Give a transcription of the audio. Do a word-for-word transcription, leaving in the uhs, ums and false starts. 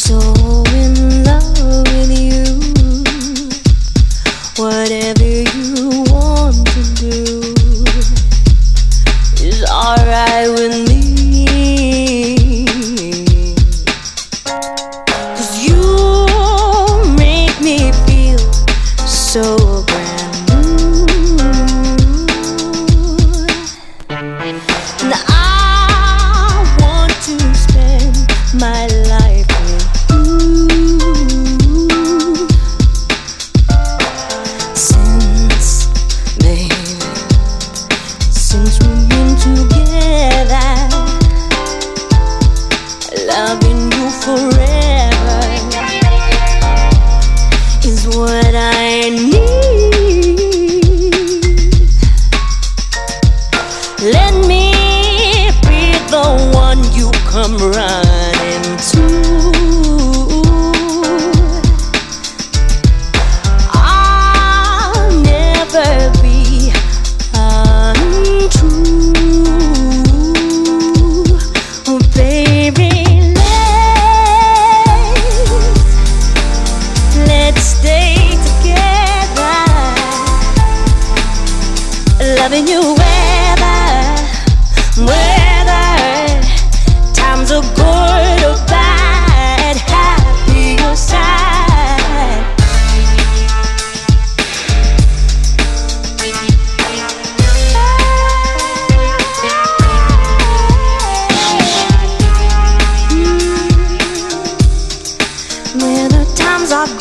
so in love with you. Whatever you want to do is alright with me. 'Cause you make me feel so brand new. And I want to spend my life with you. Since, baby, since we've been together, loving you forever is what I need. Let me be the one you come running to. I'll never be untrue. Oh, baby, let's, let's stay together, loving you whether, whether times are good or bad, happy or sad. Mm. Whether times are